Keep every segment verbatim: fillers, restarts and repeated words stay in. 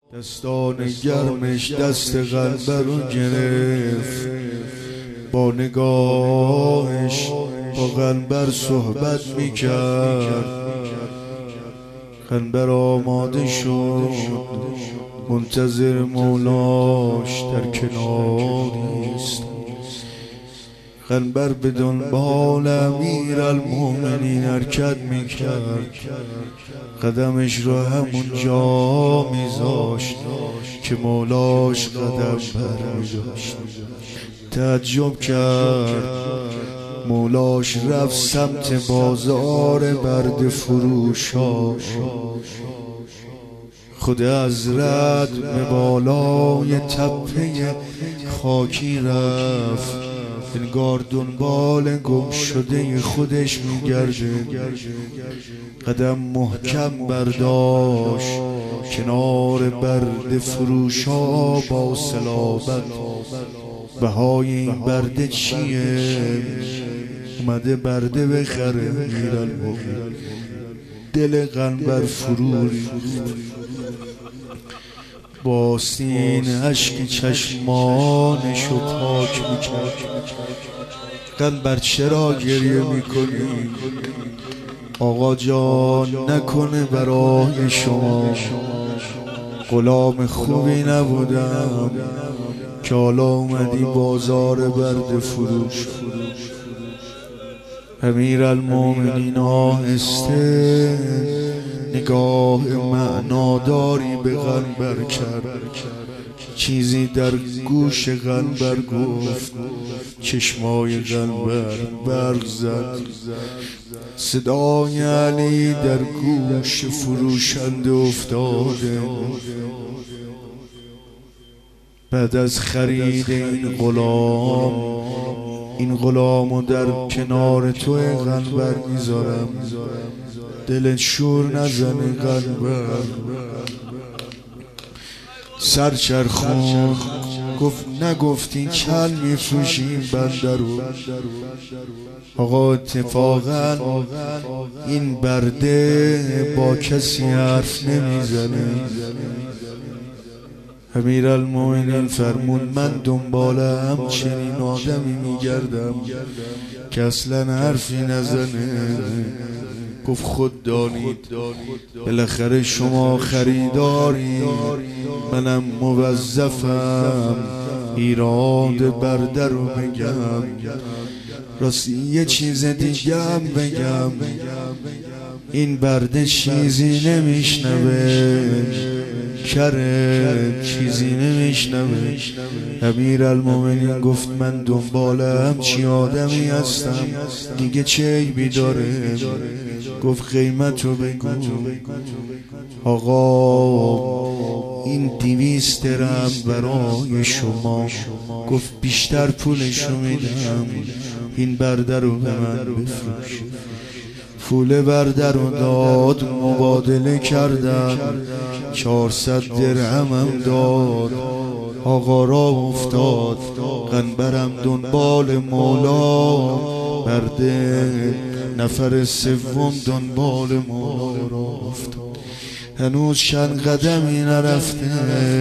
دستان گرمش دست قلبر رو گرفت، با نگاهش با قلبر صحبت میکرد. قلبر آماده شد منتظر مولاش در کناریست. قلبر به دنبال امیرالمومنین حرکت میکرد، قدمش را همون جا میذاشت که مولاش قدم برمی‌داشت. تعجب کرد، مولاش رفت سمت بازار برده فروشا. خود حضرت به بالای تپه خاکی رفت، انگار دنبال گم شده خودش میگرده. قدم محکم برداشت کنار برده فروشا با صلابت. بهای این برده چیه؟ اومده برده بخره. امیرالمومنین دل قلبر فرو ریخت، با سین اشک چشمانشو پاک میکرد. قلبر چرا گریه میکنی؟ آقا جان نکنه برای شما غلام خوبی نبودم که حالا اومدی بازار برده فروش. امیرالمومنین آهسته نگاه معناداری به قلبر کرد. چیزی در گوش قلبر گفت، چشمای قلبر برق زد. صدای علی در گوش فروشنده افتاده. بعد از خرید این غلام، این غلامو در کنار تو قلبر میذارم، دلت شور نزنه قلبر. سرچرخون گفت نگفتی کل میفروشیم بنده رو؟ آقا اتفاقا این برده با کسی حرف نمیزنه. امیرالمومنین فرمود من دنبال همچنین آدمی میگردم که اصلا حرفی نزنه. گفت خود دانید بالاخره شما خریداری، منم موظفم ایراد برده رو بگم. راستی یه چیز دیگه هم بگم، این برده چیزی نمیشنوه، کره چیزی نمیشنوه. امیرالمومنین گفت من دنبال همچی آدمی هستم، دیگه چه عیبی داره؟ گفت قیمتو بگو. آقا این دویست درم برای شما. گفت بیشتر پولشو میدم، این برده رو به من بفروش. پول برده رو داد، مبادله کردن، چهارصد درهمم داد. آقا را افتاد، قنبرم دنبال مولا، برده نفر سوم دنبال مولا را افتاد. هنوز چند قدمی نرفته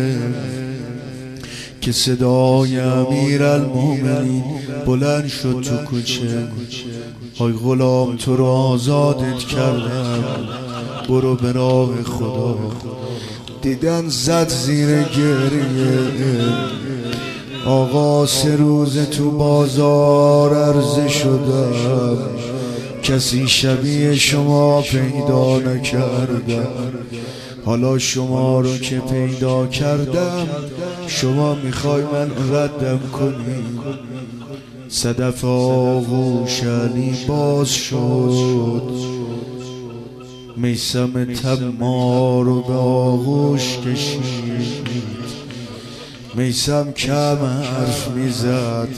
که صدای امیرالمومنین بلند شد تو کوچه. های غلام تو رو آزادت کردم، برو به راه خدا. دیدن زد زیر گریه. آقا سه روز تو بازار عرضه شدم، کسی شبیه شما پیدا نکردم. حالا شما رو که پیدا کردم، شما میخوای من ردم کنی؟ صدف آغوش علی باز شد، میثم تمار رو به آغوش کشید. میثم کم حرف میزد،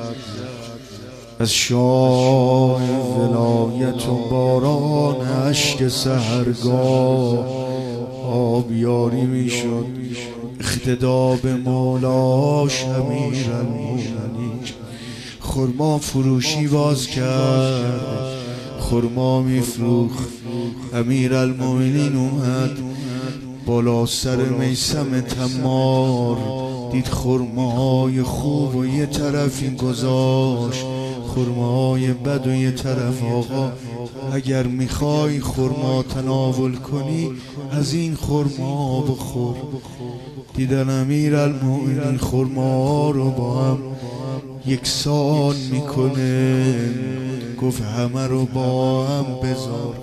از شاه ولایت و باران اشک سحرگاه آبیاری میشد. اقتدا به مولاش امیرالمومنین خرما فروشی باز کرد، خرما میفروخت. امیرالمومنین اومد بالا سر میثم تمار دید خرمای خوب و یه طرفی گذاشت خرمای بد و یه طرف. آقا اگر میخوای خرما تناول کنی از این خرما بخور. دیدن امیرالمومنین خرما رو با هم یکسان میکنه، گفت همه رو با هم بذار.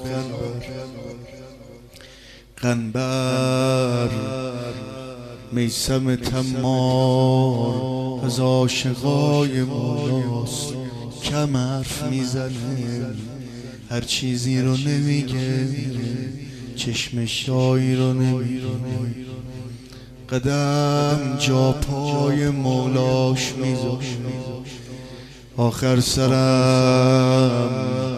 قنبر میثم تمار از عاشقای مولاست، کم حرف میزنه، هر چیزی رو نمیگه، چشم شایی رو نمیبینه. قدم جا پای مولاش میذاشت. آخر سرم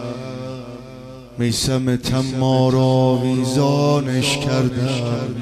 میثم تمار آویزانش کردن،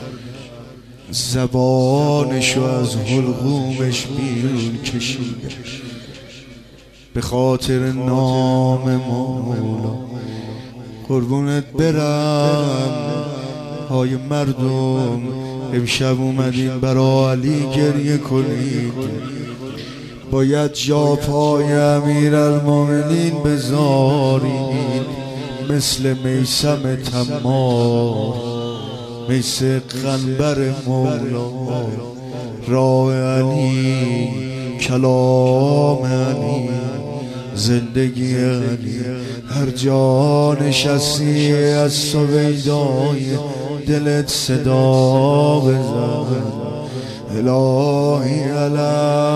زبانشو از حلقومش بیرون کشید. به خاطر نام مولا قربونت برم های مردم، امشب اومدین برا علی گریه کنید. باید جا پای امیرالمومنین بذارید مثل میثم تمار، مثل قنبر مولا. راه علی، کلام علی، زندگی علی. هر جا نشستی از سویدای دلت صدا بزن الهی علی